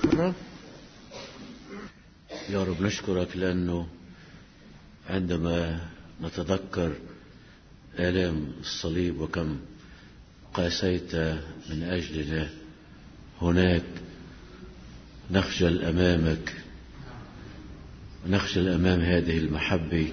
مرة. يا رب نشكرك لأنه عندما نتذكر آلام الصليب وكم قاسيت من أجلنا هناك نخجل أمامك، نخجل أمام هذه المحبة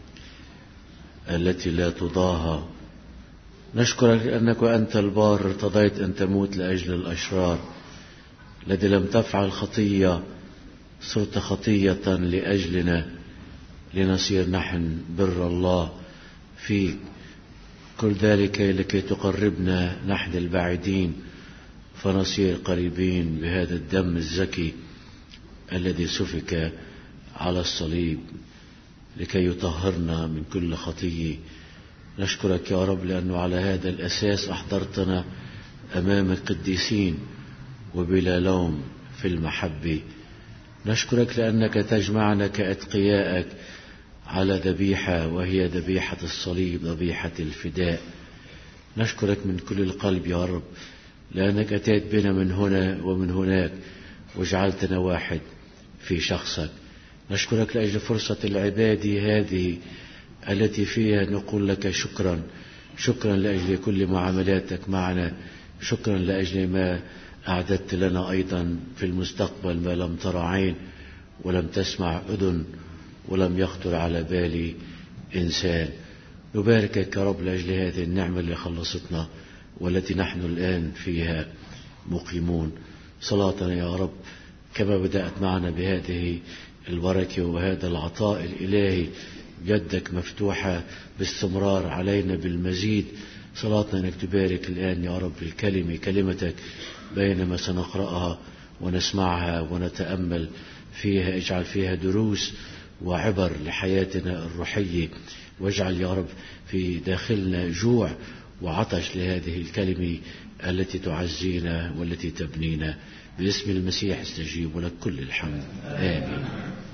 التي لا تضاهى. نشكرك لأنك أنت البار ارتضيت أن تموت لأجل الأشرار، الذي لم تفعل خطية صرت خطية لأجلنا لنصير نحن بر الله فيك. كل ذلك لكي تقربنا نحن البعيدين فنصير قريبين بهذا الدم الزكي الذي سفك على الصليب لكي يطهرنا من كل خطية. نشكرك يا رب لأنه على هذا الأساس أحضرتنا أمام القديسين وبلا لوم في المحبة. نشكرك لأنك تجمعنا كأتقيائك على ذبيحة وهي ذبيحة الصليب، ذبيحة الفداء. نشكرك من كل القلب يا رب لأنك أتيت بنا من هنا ومن هناك وجعلتنا واحد في شخصك. نشكرك لأجل فرصة العبادة هذه التي فيها نقول لك شكرا، شكرا لأجل كل معاملاتك معنا، شكرا لأجل ما أعددت لنا أيضا في المستقبل ما لم ترى عين ولم تسمع أذن ولم يخطر على بال إنسان. نباركك يا رب لأجل هذه النعمة اللي خلصتنا والتي نحن الآن فيها مقيمون. صلاتنا يا رب كما بدأت معنا بهذه البركة وهذا العطاء الإلهي يدك مفتوحة باستمرار علينا بالمزيد. صلاتنا أنك تبارك الآن يا رب الكلمة، كلمتك بينما سنقرأها ونسمعها ونتأمل فيها. اجعل فيها دروس وعبر لحياتنا الروحية، واجعل يا رب في داخلنا جوع وعطش لهذه الكلمة التي تعزينا والتي تبنينا. باسم المسيح استجيب ولك كل الحمد. آمين.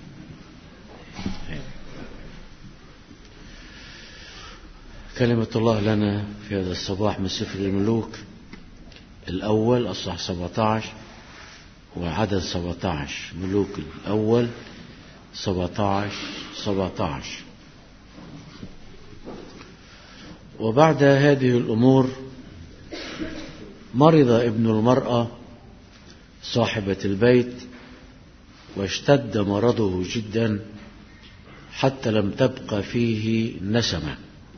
كلمة الله لنا في هذا الصباح من سفر الملوك الأول أصحاح 17 وعدد 17. ملوك الأول 17. وبعد هذه الأمور مرض ابن المرأة صاحبة البيت واشتد مرضه جدا حتى لم تبقى فيه نسمة.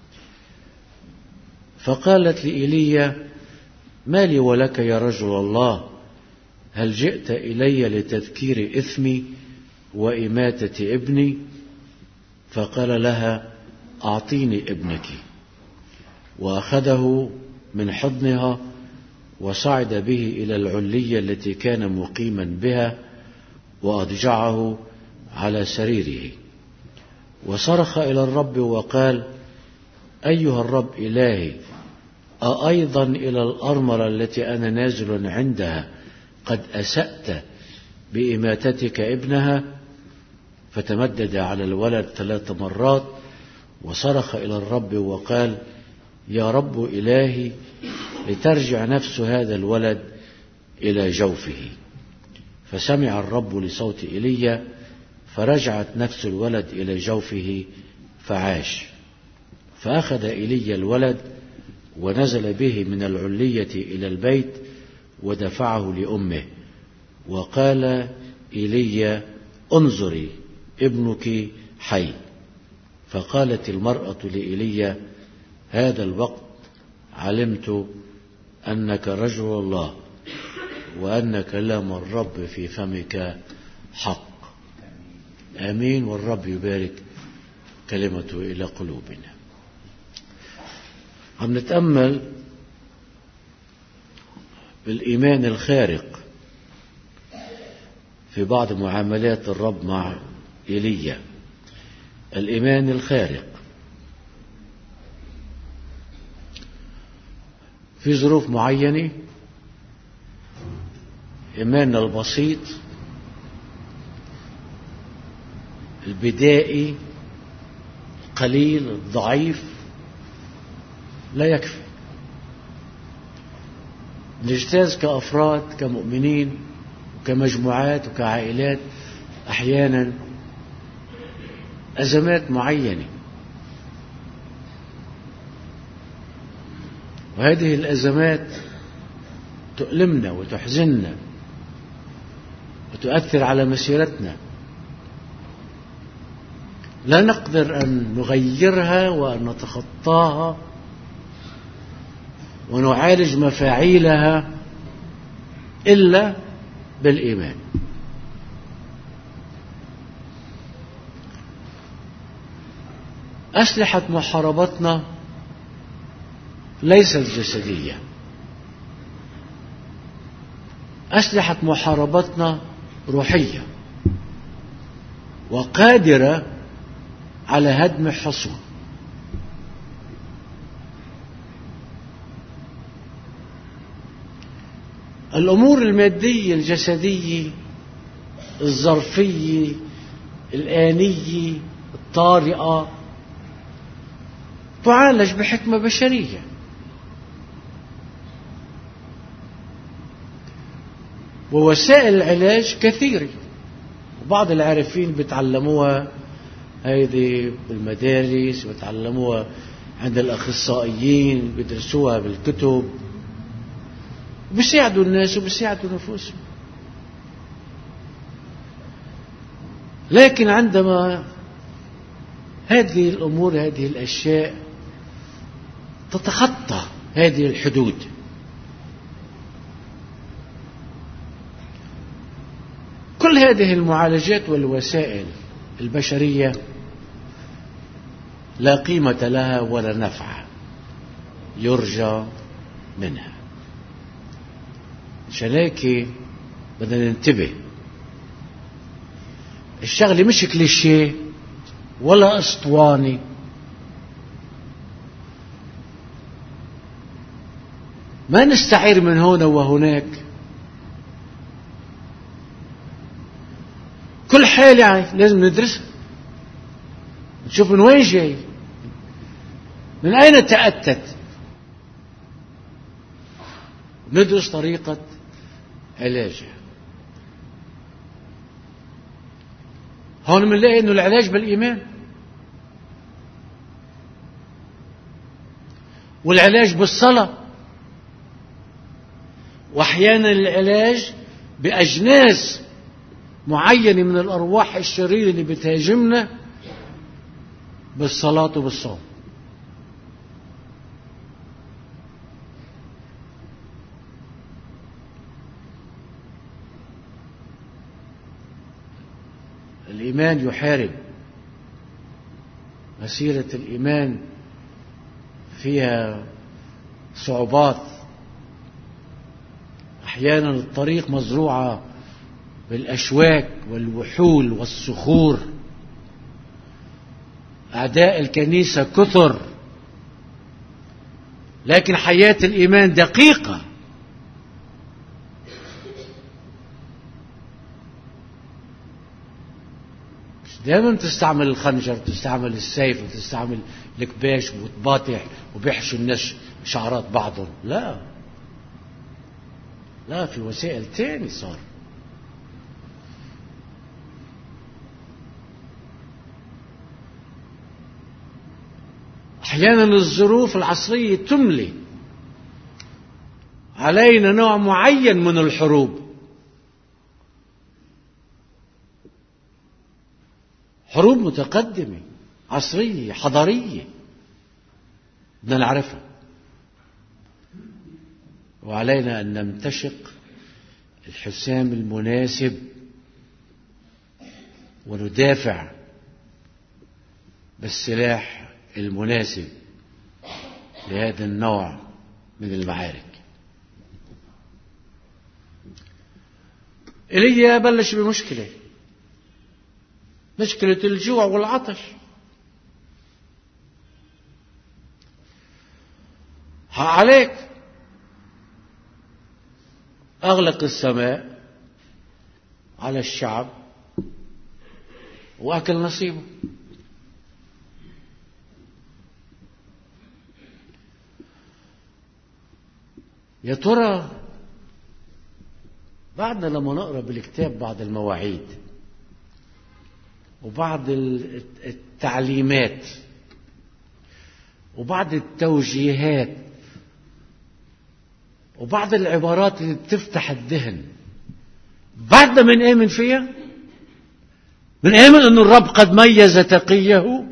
فقالت لإيليا: ما لي ولك يا رجل الله؟ هل جئت إلي لتذكير إثمي وإماتة ابني؟ فقال لها: أعطيني ابنك. وأخذه من حضنها وصعد به إلى العلية التي كان مقيما بها وأضجعه على سريره وصرخ إلى الرب وقال: أيها الرب إلهي، أأيضا إلى الأرملة التي أنا نازل عندها قد أسأت بإماتتك ابنها؟ فتمدد على الولد 3 مرات وصرخ إلى الرب وقال: يا رب إلهي، لترجع نفس هذا الولد إلى جوفه. فسمع الرب لصوت إيليا فرجعت نفس الولد إلى جوفه فعاش. فأخذ إيليا الولد ونزل به من العلية إلى البيت ودفعه لأمه. وقال إيليا: انظري، ابنك حي. فقالت المرأة لإيليا: هذا الوقت علمت أنك رجل الله وأن كلام الرب في فمك حق. آمين. والرب يبارك كلمته إلى قلوبنا. عم نتأمل بالإيمان الخارق في بعض معاملات الرب مع إيليا. الإيمان الخارق في ظروف معينة، إيماننا البسيط البدائي القليل الضعيف لا يكفي. نجتاز كأفراد كمؤمنين وكمجموعات وكعائلات أحيانا أزمات معينة، وهذه الأزمات تؤلمنا وتحزننا وتؤثر على مسيرتنا. لا نقدر أن نغيرها وأن نتخطاها ونعالج مفاعيلها إلا بالإيمان. أسلحة محاربتنا ليست جسدية، أسلحة محاربتنا روحية وقادرة على هدم حصون. الأمور المادية الجسدية الظرفية الآنية الطارئة تعالج بحكمة بشرية، ووسائل العلاج كثيرة، وبعض العارفين بيتعلموها هيدي بالمدارس، بيتعلموها عند الأخصائيين، بيدرسوها بالكتب، بيساعدوا الناس وبيساعدوا نفوسهم. لكن عندما هذه الأمور، هذه الأشياء تتخطى هذه الحدود، كل هذه المعالجات والوسائل البشرية لا قيمة لها ولا نفع يرجى منها. عشان هيك بدنا ننتبه. الشغلة مش كليشيه ولا اسطواني، ما نستعير من هنا وهناك. كل حالة لازم ندرسها، نشوف من وين جاي، من أين تأتت، ندرس طريقة علاجها. هون بنلاقي إنه العلاج بالإيمان، والعلاج بالصلاة، وأحيانا العلاج بأجناس معينة من الأرواح الشريرة اللي بتهاجمنا بالصلاة وبالصوم. الإيمان يحارب، مسيرة الإيمان فيها صعوبات، أحيانا الطريق مزروعة بالأشواك والوحول والصخور، أعداء الكنيسة كثر، لكن حياة الإيمان دقيقة. دائما تستعمل الخنجر، تستعمل السيف، وتستعمل الكباش وتباطح وبيحشوا الناس شعرات بعضهم. لا، في وسائل تاني صار. أحيانا الظروف العصرية تملي علينا نوع معين من الحروب، حروب متقدمة عصرية حضارية بدنا نعرفها، وعلينا أن نمتشق الحسام المناسب وندافع بالسلاح المناسب لهذا النوع من المعارك. إيليا بلش بمشكلة، مشكلة الجوع والعطش. عليك أغلق السماء على الشعب وأكل نصيبه. يا ترى بعدنا لما نقرأ بالكتاب بعض المواعيد وبعض التعليمات وبعض التوجيهات وبعض العبارات اللي بتفتح الذهن، بعدنا بنآمن فيها، بنآمن أن الرب قد ميز تقيه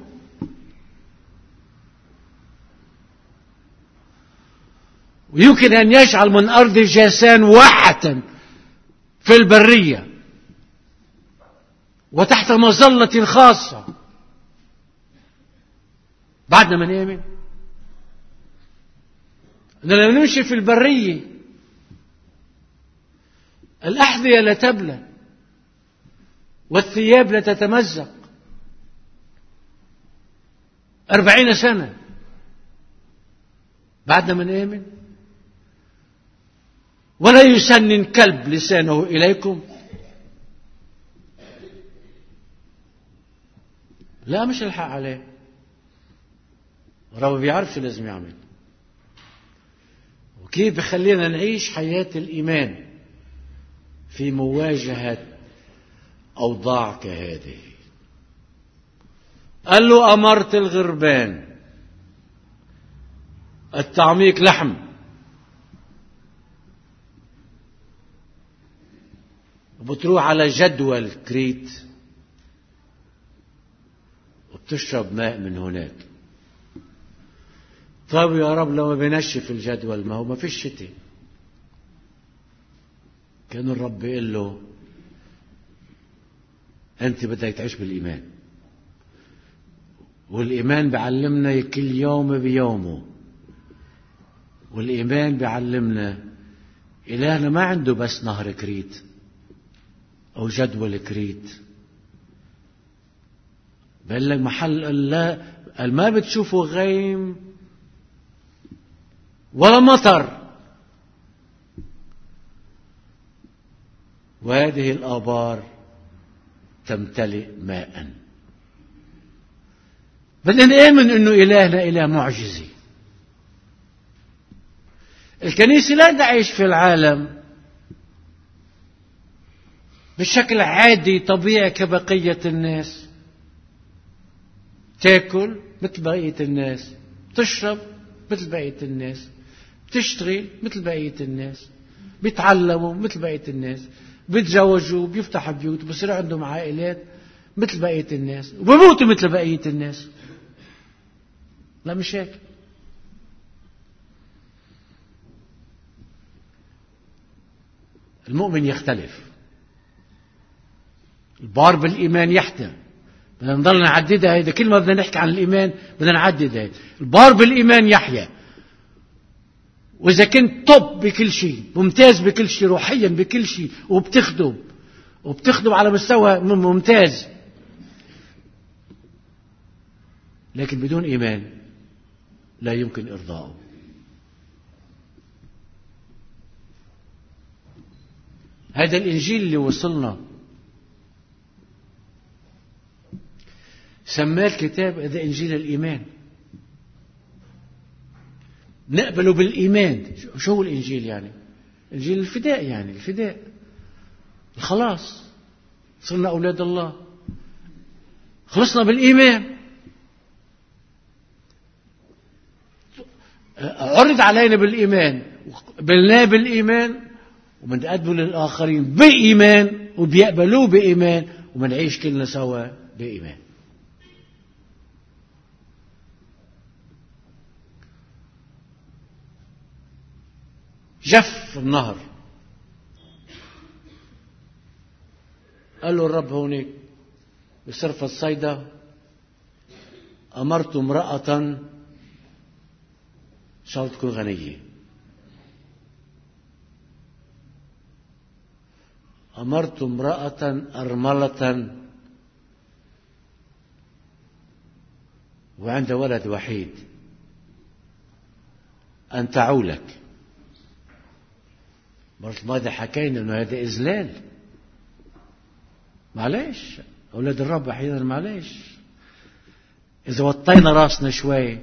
ويمكن أن يجعل من أرض جاسان واحة في البرية وتحت مظلة خاصة. بعدنا ما نؤمن أننا لما نمشي في البرية الأحذية لا تبلى والثياب لا تتمزق 40 سنة. بعدنا ما نؤمن ولا يسنن كلب لسانه إليكم. لا، مش الحق عليه، الرب بيعرف شو لازم يعمل وكيف بخلينا نعيش حياة الإيمان في مواجهة أوضاع كهذه. قال له أمرت الغربان التعميق لحم وبتروح على جدول كريت وبتشرب ماء من هناك. طيب يا رب لو ما بينشف الجدول، ما هو ما فيش شتاء. كان الرب يقول له أنت بدك تعيش بالإيمان، والإيمان بيعلمنا كل يوم بيومه، والإيمان بيعلمنا إلهنا ما عنده بس نهر كريت أو جدول كريت، بل لك محل الله ما بتشوفوا غيم ولا مطر، وهذه الآبار تمتلئ ماء. بدنا نآمن أنه إلهنا إله معجزي. الكنيسة لا تعيش في العالم بشكل عادي طبيعي كبقية الناس، تاكل مثل بقية الناس، تشرب مثل بقية الناس، بتشتغل مثل بقية الناس، بيتعلموا مثل بقية الناس، بيتزوجوا، بيفتحوا بيوت، بصير عندهم عائلات مثل بقية الناس، وبيموتوا مثل بقية الناس. لا، مش هيك. المؤمن يختلف. البار بالإيمان يحتى. بدنا نضل نعددها، هيدا كل ما بدنا نحكي عن الإيمان بدنا نعددها. البار بالإيمان يحيا. وإذا كنت طب بكل شيء، ممتاز بكل شيء، روحيا بكل شيء، وبتخدم على مستوى ممتاز، لكن بدون إيمان لا يمكن إرضاؤه. هذا الإنجيل اللي وصلنا سماه الكتاب هذا إنجيل الإيمان. نقبله بالإيمان. شو هو الإنجيل يعني؟ إنجيل الفداء، يعني الفداء، الخلاص، صرنا أولاد الله، خلصنا بالإيمان. عرض علينا بالإيمان، قبلناه بالإيمان، ومنقدمه للآخرين بإيمان، وبيقبلوه بإيمان، ومنعيش كلنا سوا بإيمان. جف النهر، قال له الرب هونيك بصرفة الصيدة: أمرت امرأة، إن شاء الله تكون غنية، أمرت امرأة أرملة وعند ولد وحيد أن تعولك. مرت ماذا حكينا أنه هذا إذلال. معلش أولاد الرب أحيانا، معلش إذا وطينا راسنا شوي،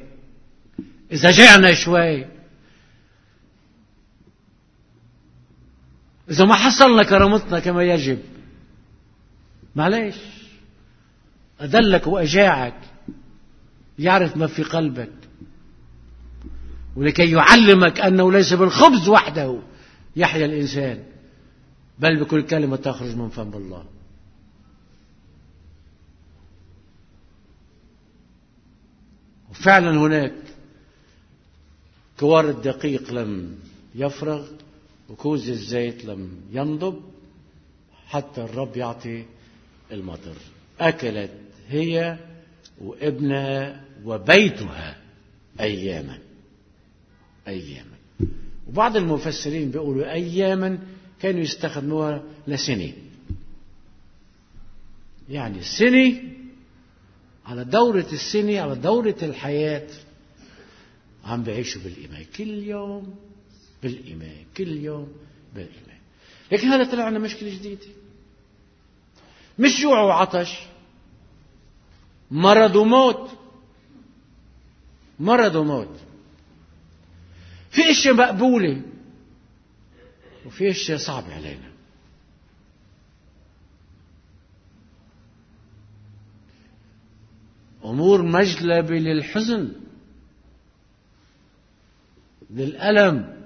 إذا جعنا شوي، إذا ما حصلنا كرامتنا كما يجب، معليش، أدلك وأجاعك يعرف ما في قلبك، ولكي يعلمك أنه ليس بالخبز وحده يحيا الإنسان، بل بكل كلمة تخرج من فم الله. وفعلا هناك كوار الدقيق لم يفرغ وكوز الزيت لم ينضب حتى الرب يعطي المطر. أكلت هي وابنها وبيتها أياما. وبعض المفسرين بيقولوا أياما كانوا يستخدموها لسنة، يعني السنة على دورة السنة، على دورة الحياة، عم بعيشوا بالإيمان كل يوم، بالإيمان كل يوم بالإيمان. لكن هذا طلع لنا مشكلة جديدة، مش جوع وعطش، مرض وموت. مرض وموت. في اشياء مقبولة وفي اشياء صعبة علينا. أمور مجلبة للحزن، للألم،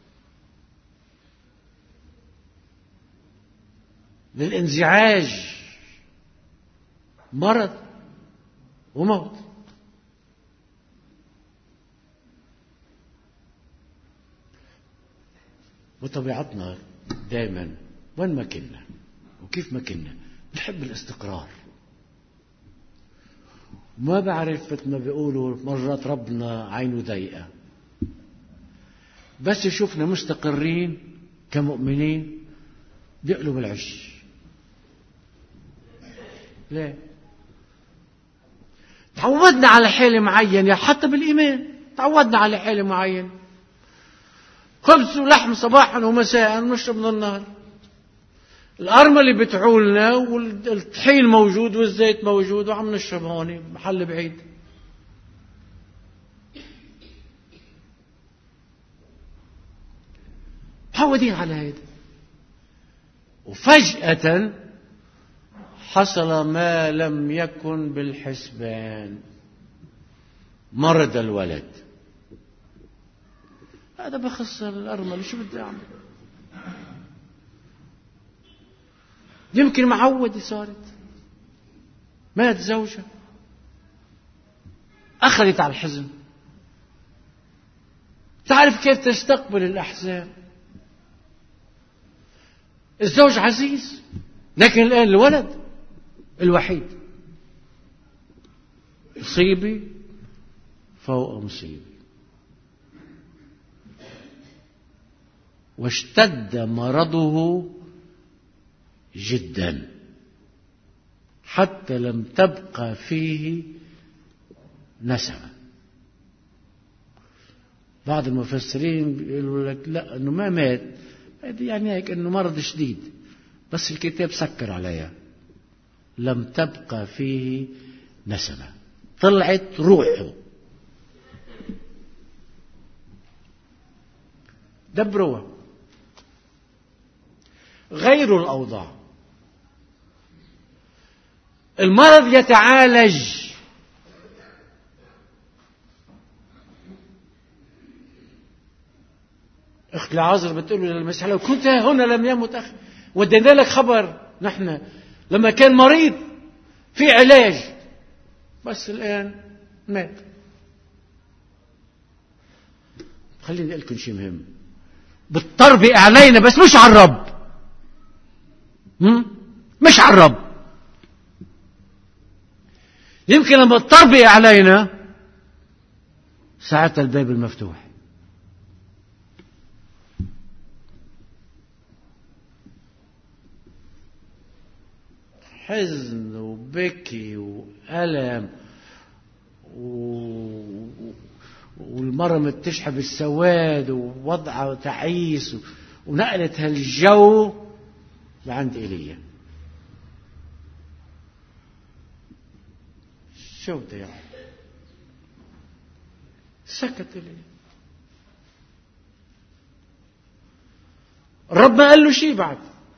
للانزعاج، مرض وموت. وطبيعتنا دائما وين ما كنا وكيف ما كنا نحب الاستقرار. ما بعرف مثل ما بيقولوا مرات ربنا عينه ضيقة، بس يشوفنا مستقرين كمؤمنين بيقلب العش. ليه؟ تعودنا على حالة معينة، حتى بالإيمان تعودنا على حالة معينة، خبز ولحم صباحا ومساء ونشرب من النهر. الأرملة بتعولنا والطحين موجود والزيت موجود وعم نشرب هون محل بعيد. معودين على هذا. وفجأة حصل ما لم يكن بالحسبان، مرض الولد. هذا بخص الأرملة، شو بدي أعمل؟ يمكن معودة صارت، مات زوجها، أخذت على الحزن، تعرف كيف تستقبل الأحزان. الزوج عزيز، لكن الآن الولد الوحيد، مصيبة فوق مصيبة. واشتد مرضه جدا حتى لم تبقى فيه نسمة. بعض المفسرين بيقولوا لك لا، انه ما مات، يعني هيك انه مرض شديد، بس الكتاب سكر عليها. لم تبقى فيه نسمة، طلعت روحه. دبروها، غيروا الأوضاع. المرض يتعالج، أخت العازر بتقول للمسيح لو كنت هنا لم يمت أخي. ودينا لك خبر نحن لما كان مريض في علاج، بس الآن مات. خليني أقول لكم شيء مهم، بالطربة علينا بس مش على الرب، مش على الرب. يمكن لما الطربة علينا ساعتها الباب المفتوح. حزن وبكي وألم والمرة متشحب السواد ووضعها تعيس ونقلت هالجو لعند إيليا. شو بده يعمل؟ سكت إيليا. الرب ما قال له شيء بعد.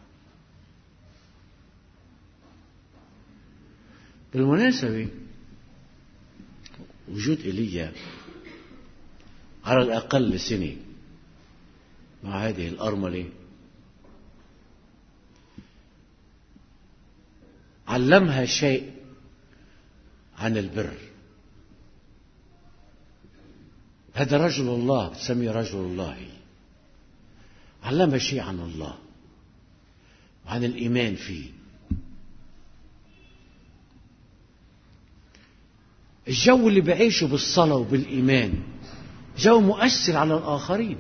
بالمناسبة وجود إيليا على الأقل سنة مع هذه الأرملة علمها شيء عن البر. هذا رجل الله، بتسميه رجل الله، علمها شيء عن الله وعن الإيمان فيه. الجو اللي بعيشه بالصلاة وبالإيمان جو مؤثر على الآخرين.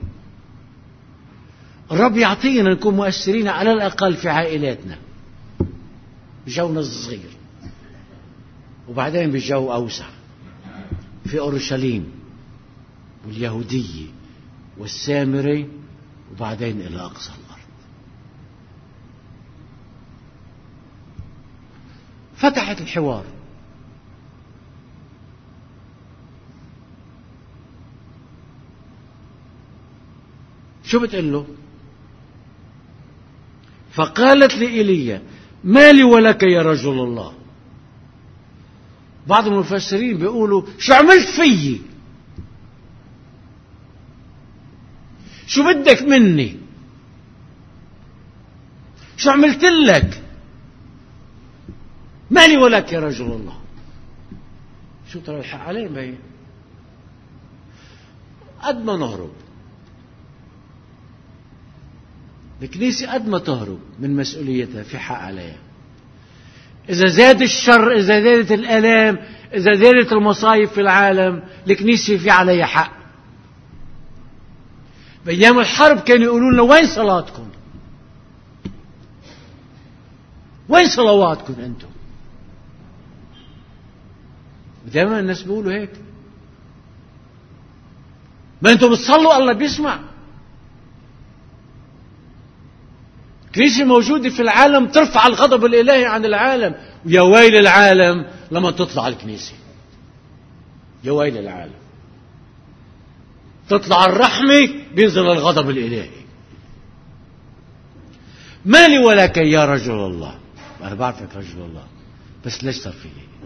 الرب يعطينا نكون مؤثرين على الأقل في عائلاتنا بجونا الصغير، وبعدين بجو أوسع في أورشليم واليهودية والسامرة، وبعدين إلى أقصى الأرض. فتحت الحوار. شو بتقول له؟ فقالت لإيليا ما لي ولك يا رجل الله. بعض المفسرين بيقولوا شو عملت فيي؟ شو بدك مني؟ شو عملت لك؟ ما لي ولك يا رجل الله. شو ترى الحق عليه بي؟ قد ما نهرب الكنيسة قد ما تهرب من مسؤوليتها في حق عليها. إذا زاد الشر، إذا زادت الآلام، إذا زادت المصايب في العالم، الكنيسة في عليها حق. بأيام الحرب كانوا يقولون لنا وين صلاتكم؟ وين صلواتكم أنتم؟ دائما الناس بيقولوا هيك. ما أنتم بتصلوا الله بيسمع. كنيسة موجودة في العالم ترفع الغضب الإلهي عن العالم، ويا ويل العالم لما تطلع الكنيسة. يا ويل العالم. تطلع الرحمة بينزل الغضب الإلهي. ما لي ولك يا رجل الله. أنا بعرفك رجل الله، بس ليش صار في هيك؟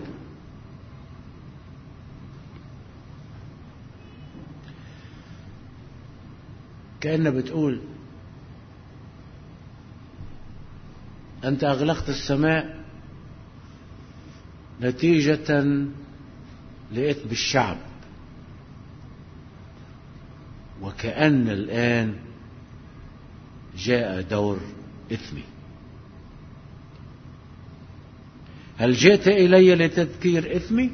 كأنها بتقول أنت أغلقت السماء نتيجة لإثم الشعب، وكأن الآن جاء دور إثمي. هل جئت إلي لتذكير إثمي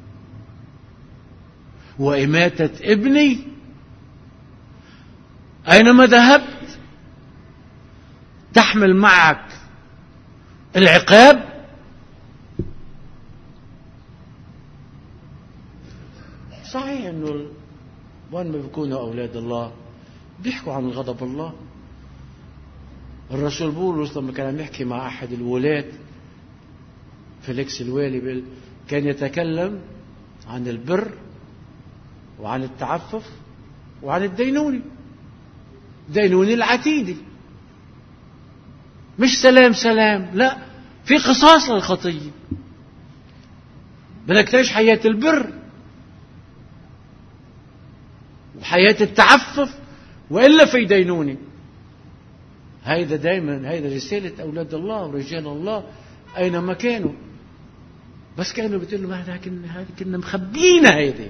وإماتة ابني؟ أينما ذهبت تحمل معك العقاب. صحيح أنه وين ما بيكونوا أولاد الله بيحكوا عن غضب الله. الرسول بولس لما كان يحكي مع أحد الولاة فيليكس الوالي كان يتكلم عن البر وعن التعفف وعن الدينونة العتيدة. مش سلام سلام، لا، في قصاص للخطية. بدك تعيش حياة البر وحياة التعفف، وإلا في دينونة. هيدا دايما هيدا رسالة أولاد الله ورجال الله أينما كانوا. بس كانوا بتقولوا هذا كنا مخبينا، هيدا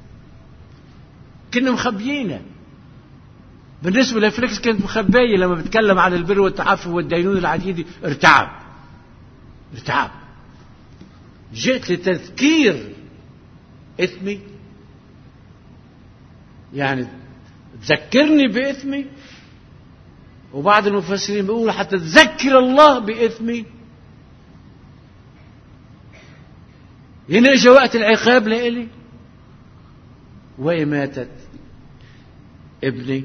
كنا مخبينا. بالنسبة لفليكس كانت مخبية لما بتكلم عن البر والتعفف والدينونة العتيدة. ارتعب. جئت لتذكير إثمي، يعني تذكرني بإثمي. وبعض المفسرين بيقولوا حتى تذكر الله بإثمي. هنا اجى وقت العقاب لإلي وإماتة ابني.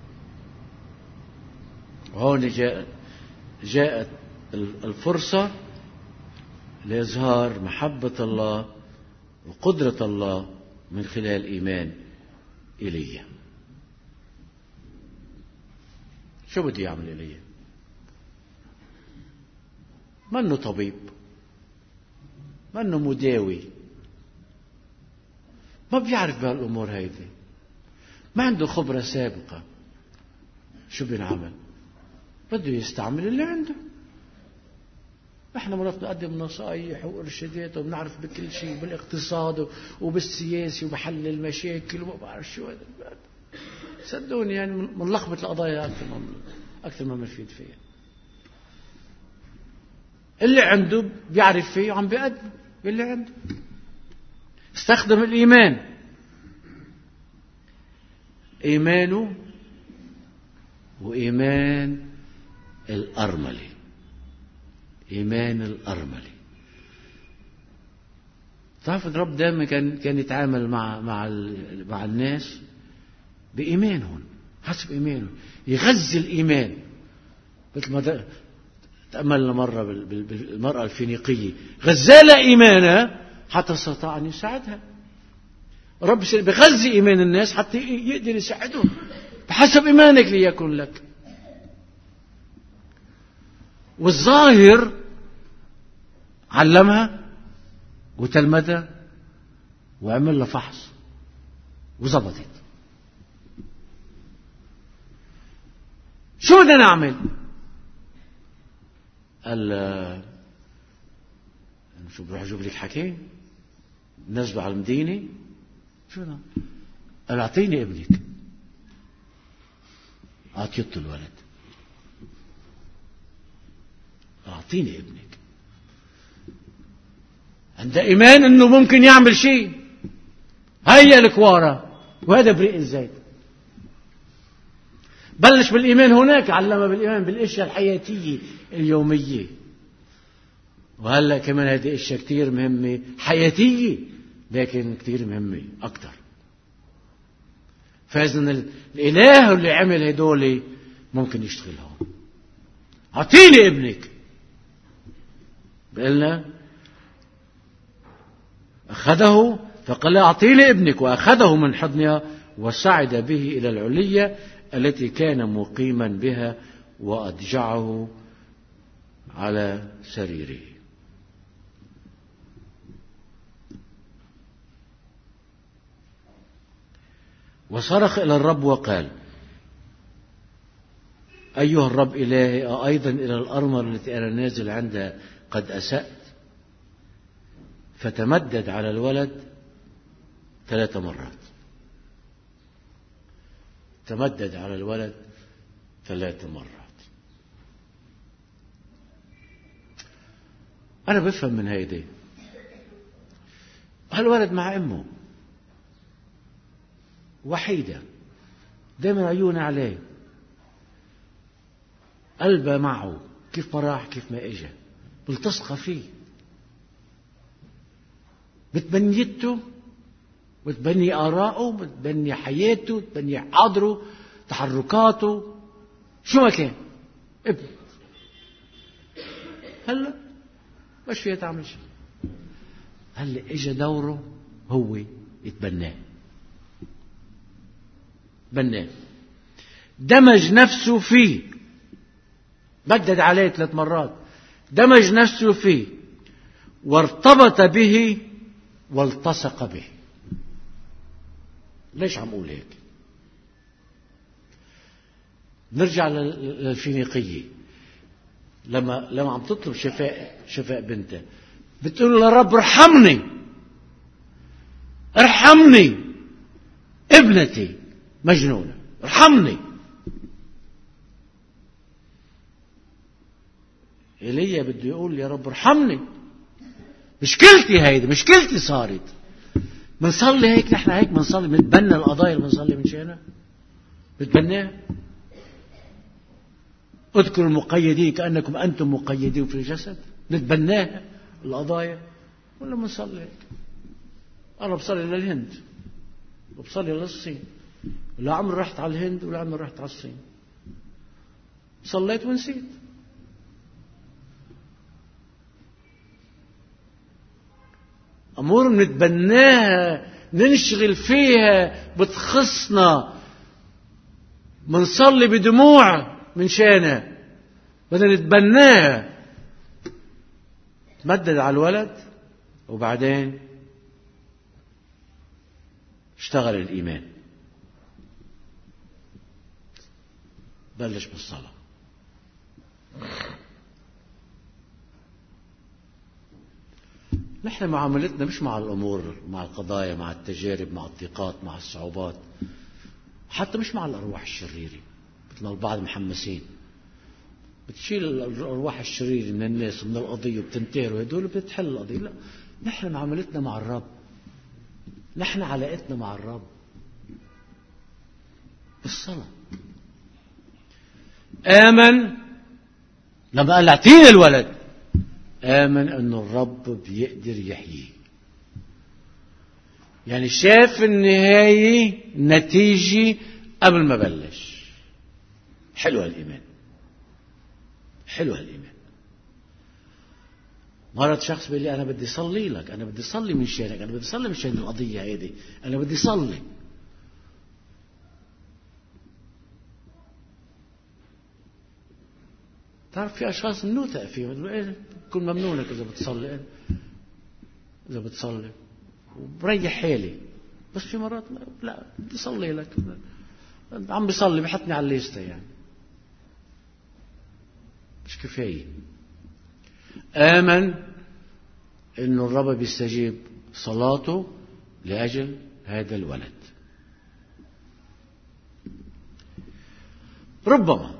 هون جاءت الفرصة لإظهار محبة الله وقدرة الله من خلال إيمان إيليا. شو بده يعمل إلي؟ منه طبيب، منه مداوي، ما بيعرف بهالأمور هيدي، ما عنده خبرة سابقة. شو بينعمل؟ بده يستعمل اللي عنده. احنا مرات نقدم نصائح وارشادات وبنعرف بكل شيء، بالاقتصاد وبالسياسة وبحل المشاكل وما بعرف شو هذا. صدقوني يعني منلخبط القضايا أكثر ما بنفيد فيها. اللي عنده بيعرف فيه وعم بيقدم باللي عنده. استخدم الإيمان، إيمانه وإيمان الأرملة. إيمان الأرملة. تعرف الرب دائما كان يتعامل مع الناس بإيمانهم، حسب إيمانهم، يغذي الإيمان. مثل ما تأملنا مرة بالمرأة الفينيقية، غزالة إيمانها حتى استطاع أن يساعدها. الرب بيغذي إيمان الناس حتى يقدر يساعدهم. بحسب إيمانك ليكن لك. والظاهر علمها وتلمذها وعمل لها فحص وزبطت. شو بدنا نعمل؟ قال شو بروح اجيب لك حكي نزله على المدينة؟ شو ده؟ قال اعطيني ابنك. اعطيته الولد. اعطيني ابنك. عنده ايمان انه ممكن يعمل شيء. هيا الكوارة وهذا بريق الزيت. بلش بالإيمان هناك، علمها بالإيمان بالأشياء الحياتية اليومية. وهلأ كمان هذه أشياء كتير مهمة حياتية، لكن كتير مهمة أكتر. فإذن الإله اللي عمل هدول ممكن يشتغل هون. أعطيني ابنك. قلنا أخذه فقال أعطيني ابنك، وأخذه من حضنها وصعد به إلى العلية التي كان مقيما بها وأضجعه على سريره. وصرخ إلى الرب وقال: أيها الرب إلهي، أيضا إلى الأرمل التي أنا نازل عندها قد أسأت؟ فتمدد على الولد 3 مرات. تمدد على الولد 3 مرات. أنا بفهم من هيدي. هالولد مع أمه وحيدة، دائما عيونها عليه، قلبها معه، كيف ما راح كيف ما اجى، ملتصقة فيه، بتبنيته، بتبني آراءه، بتبني حياته، بتبني حاضره، تحركاته، شو ما كان ابن. هلا مش فيها تعمل شيء. هلا اجى دوره هو يتبناه، بناه، دمج نفسه فيه، بدد عليه 3 مرات، دمج نفسه فيه وارتبط به والتصق به. ليش عم أقول هيك؟ نرجع للفينيقية. لما عم تطلب شفاء بنتها، بتقول له: رب ارحمني، ارحمني، ابنتي مجنونة، ارحمني. إيليا بده يقول: يا رب ارحمني، مشكلتي هيدي، مشكلتي صارت. بنصلي هيك، نحن هيك بنصلي، بنتبنى القضايا اللي بنصلي من شأنها، بنتبناها. اذكروا المقيدين كأنكم أنتم مقيدين في الجسد، نتبناها القضايا ولا بنصلي هيك؟ أنا بصلي للهند وبصلي للصين، لا عمري رحت على الهند ولا عمري رحت على الصين، صليت ونسيت. أمور نتبناها، ننشغل فيها، بتخصنا، منصلي بدموع من شانه، بدنا نتبناه. تمدد على الولد وبعدين اشتغل الإيمان، بلش بالصلاة. نحن معاملتنا مش مع الأمور، مع القضايا، مع التجارب، مع الضيقات، مع الصعوبات، حتى مش مع الأرواح الشريرة مثل ما البعض محمسين. بتشيل الأرواح الشريرة من الناس ومن القضية وبتنتهر وهدول بتحل القضية. لا، نحن معاملتنا مع الرب، نحن علاقتنا مع الرب بالصلاة. آمن لما قال اعطيني الولد، آمن أن الرب بيقدر يحييه. يعني شاف النهاية، النتيجة قبل ما بلش. حلو هالإيمان، حلو هالإيمان. مرات شخص بيقول لي أنا بدي أصلي لك، أنا بدي أصلي من شانك، أنا بدي أصلي من شان القضية هذه، أنا بدي أصلي. تعرف في أشخاص منوثق فيهم، إيه بكون ممنونك إذا بتصلي، إذا بتصلي وبريح حالي. بس في مرات لا، بدي أصلي لك، عم بيصلي بحطني على الليستة، يعني مش كفاية. آمن إنه الرب بيستجيب صلاته لأجل هذا الولد. ربما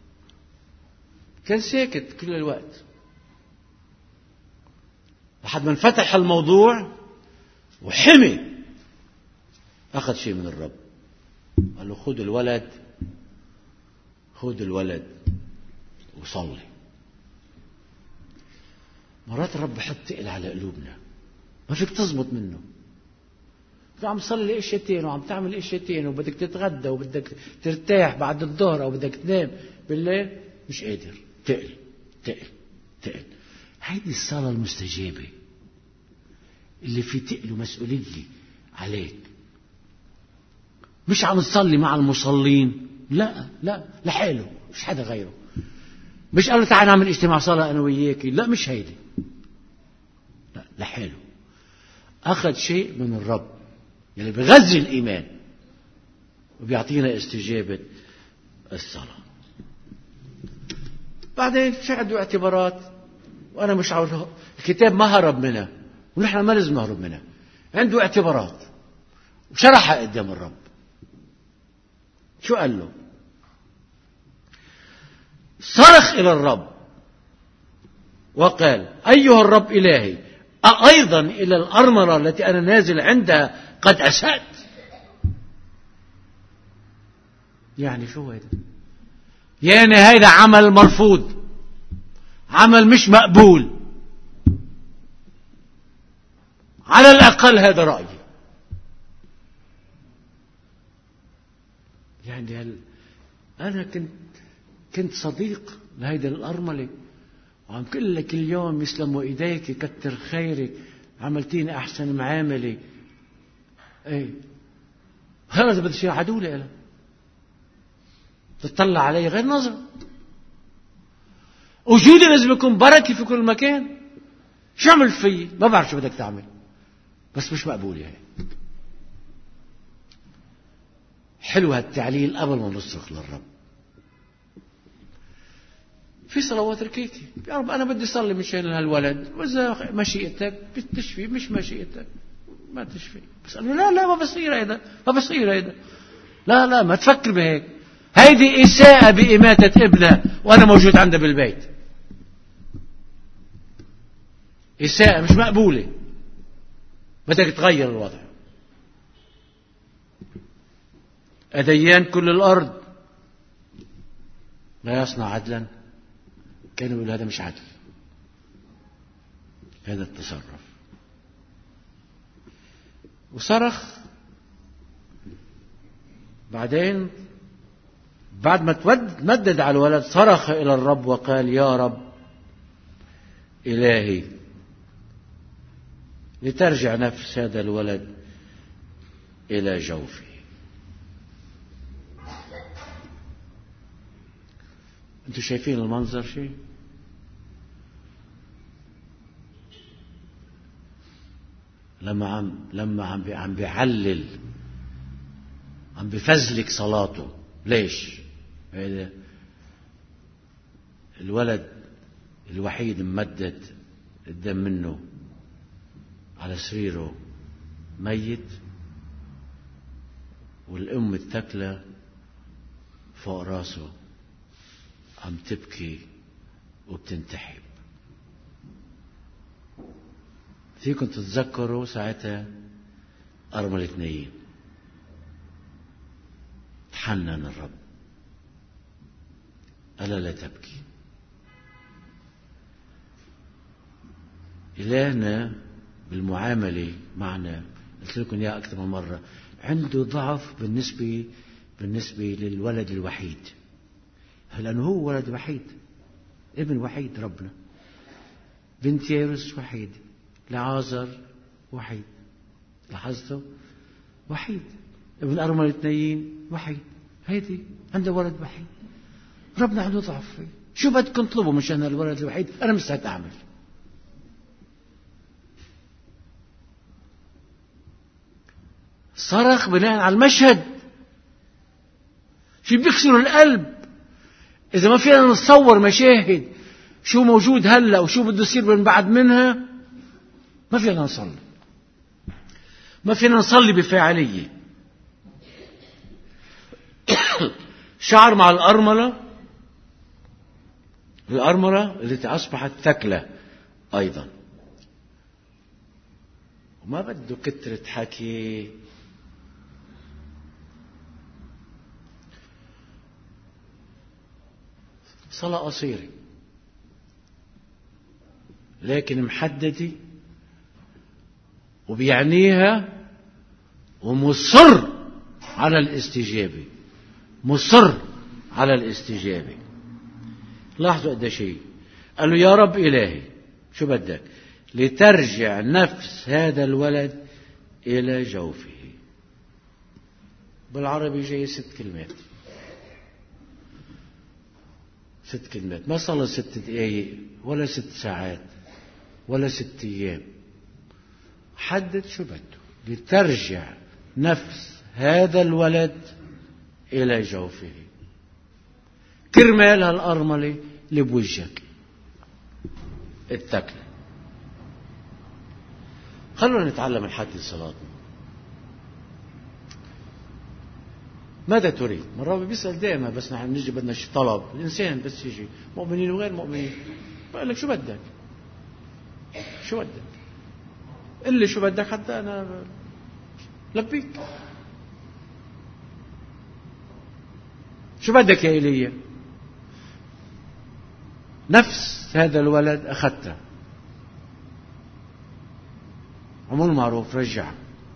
كان ساكت كل الوقت لحد ما انفتح الموضوع وحمي، أخذ شيء من الرب، قال له خذ الولد، خذ الولد وصلي. مرات الرب بحط تقل على قلوبنا، ما فيك تزبط منه. عم تصلي اشيتين وعم تعمل اشيتين وبدك تتغدى وبدك ترتاح بعد الظهر او بدك تنام بالليل، مش قادر، تقل تقل تقل. هيدي الصلاة المستجابة اللي في تقل ومسؤولية عليك. مش عم تصلي مع المصلين، لا لا، لحاله، مش حدا غيره. مش قال له تعال نعمل اجتماع صلاة أنا وياكي، لا مش هيدي، لا، لحاله. أخذ شيء من الرب يعني بغذي الإيمان وبيعطينا استجابة الصلاة. بعدين في عنده اعتبارات، وأنا مش عاوز، الكتاب ما هرب منها ونحن ما لازم نهرب منها. عنده اعتبارات وشرحها قدام الرب. شو قال له؟ صرخ إلى الرب وقال أيها الرب إلهي، أيضا إلى الأرملة التي أنا نازل عندها قد أسأت. يعني شو هذا؟ يعني هذا عمل مرفوض، عمل مش مقبول، على الأقل هذا رأيي. يعني أنا كنت صديق لهيدا الأرملة وعم كل لك اليوم يسلموا إيديك، كتر خيرك، عملتيني أحسن معاملة، ايه هذا بدي شيء عدو لي، تطلع علي غير نظرة. وجودي لازم يكون بركة في كل مكان. شو عمل فيي؟ ما بعرف شو بدك تعمل، بس مش مقبول. يعني حلو هالتعليل قبل ما نصرخ للرب. في صلوات ركيتي، يا رب أنا بدي أصلي مشان هالولد، وإذا مشيئتك بتشفي، مش مشيئتك ما تشفي. بس قال له لا لا، ما بصير هيدا، ما بصير هيدا، لا لا، ما تفكر بهيك. هيدي إساءة بإماتة ابنه وأنا موجود عنده بالبيت. إساءة مش مقبولة، بدك تغير الوضع. أديان كل الأرض لا يصنع عدلا، كانوا يقولوا هذا مش عدل، هذا التصرف. وصرخ. بعدين بعد ما تمدد على الولد صرخ إلى الرب وقال يا رب إلهي، لترجع نفس هذا الولد إلى جوفه. أنتوا شايفين المنظر شيء؟ لما عم بيعلل، عم بفزلك صلاته. ليش؟ الولد الوحيد ممدد قدام منه على سريره ميت، والأم الثكلة فوق راسه عم تبكي وبتنتحب. فيكم تتذكروا ساعتها أرملة نايين، تحنن الرب، ألا لا تبكي. إلهنا بالمعاملة معنا، قلت لكم إياها أكثر من مرة، عنده ضعف بالنسبة للولد الوحيد، لأنه هو ولد وحيد، ابن وحيد ربنا. بنت ييروس وحيد، لعازر وحيد، لاحظتوا؟ وحيد. ابن أرملة نايين وحيد، هيدي عنده ولد وحيد. ربنا عنده ضعف فيه. شو بدكم تطلبوا مشان الولد الوحيد؟ أنا مستعد أعمل. صرخ بناء على المشهد، شو بيكسر القلب. إذا ما فينا نتصور مشاهد شو موجود هلا وشو بده يصير من بعد منها، ما فينا نصلي، ما فينا نصلي بفاعلية. شعر مع الأرملة التي أصبحت ثكلة أيضا. وما بده كترة حكي، صلاة قصيرة لكن محددة وبيعنيها، ومصر على الاستجابة، مصر على الاستجابة. لاحظوا قد شيء، قال له يا رب إلهي شو بدك؟ لترجع نفس هذا الولد إلى جوفه. بالعربي جاي 6 كلمات، 6 كلمات، ما صار 6 دقايق ولا 6 ساعات ولا 6 أيام. حدد شو بده. لترجع نفس هذا الولد إلى جوفه. كرمال هالأرملة اللي بوجهك الثكلة. خلونا نتعلم نحدد صلاتنا. ماذا تريد؟ مرة بيسأل دائما، بس نحن نجي بدنا شي طلب. الإنسان بس يجي، مؤمنين وغير مؤمنين، بقول لك شو بدك؟ شو بدك؟ قل لي شو بدك حتى أنا لبيك. شو بدك يا إيليا؟ نفس هذا الولد أخذته، عمول معروف، رجع.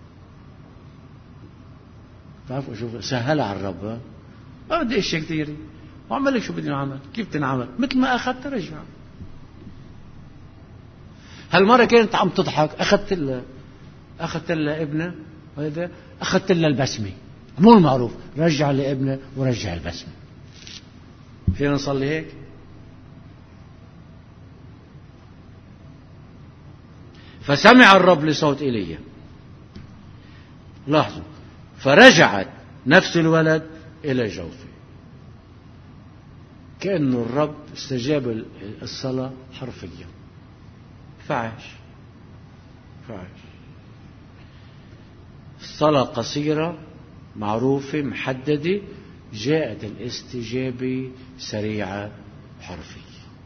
تعرفوا شوف سهلها على الرب، ما بدي اشياء كثيرة، وعمل لك شو بدي نعمل، كيف تنعمل، مثل ما أخذت رجع. هالمرة كانت عم تضحك، أخذت لها ابنه، وهذا أخذت لها البسمة، عمول معروف، رجع لابنه ورجع البسمة. فينا نصلي هيك؟ فسمع الرب لصوت إيليا. لاحظوا، فرجعت نفس الولد إلى جوفه. كأنه الرب استجاب الصلاة حرفيا، فعاش. الصلاة قصيرة معروفة محددة، جاءت الاستجابة سريعة حرفية.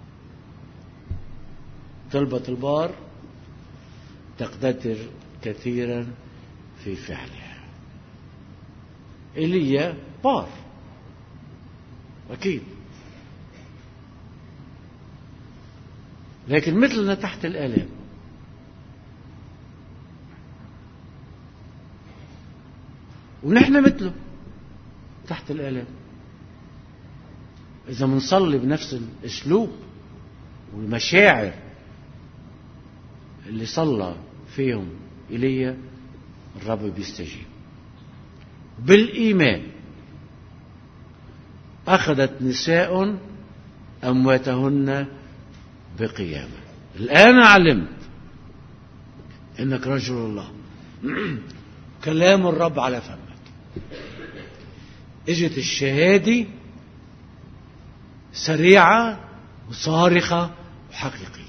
طلبة البار تقتدر كثيرا في فعلها. إيليا بار أكيد، لكن مثلنا تحت الآلام. ونحن مثله تحت الآلام. إذا منصلي بنفس الأسلوب والمشاعر اللي صلى فيهم إيليا، الرب بيستجيب. بالإيمان أخذت نساء أمواتهن بقيامة. الآن علمت إنك رجل الله. كلام الرب على فمك. اجت الشهادة سريعة وصارخة وحقيقية.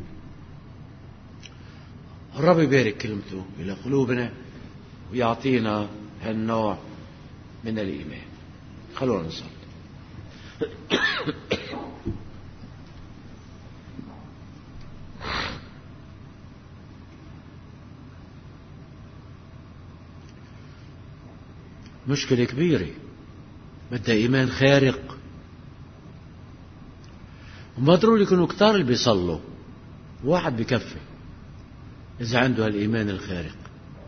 الرب يبارك كلمته إلى قلوبنا ويعطينا هالنوع من الإيمان. خلونا نصلي. مشكلة كبيرة بدها إيمان خارق. وما ضروري يكونوا كتار اللي بيصلوا، واحد بكفي إذا عنده هالإيمان الخارق.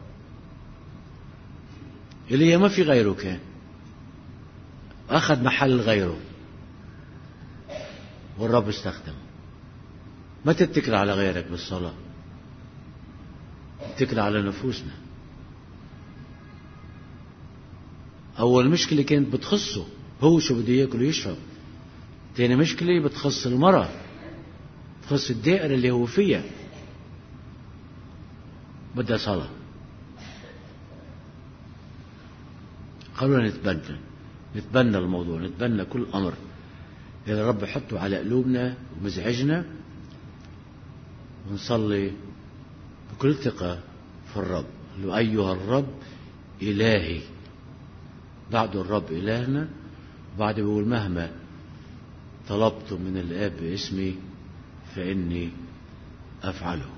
إيليا ما في غيره، كان أخذ محل غيره والرب استخدمه. ما تتكل على غيرك بالصلاة، اتكل على نفوسنا. أول مشكلة كانت بتخصه هو، شو بده ياكل ويشرب. تاني مشكلة بتخص المرأة، بتخص الدائرة اللي هو فيها، بدها صلاة. خلونا نتبنى الموضوع، نتبنى كل أمر اللي الرب يحطه على قلوبنا ومزعجنا، ونصلي بكل ثقة في الرب. قالوا أيها الرب إلهي، بعده الرب إلهنا، بعد بيقول مهما طلبت من الآب باسمي فإني أفعله.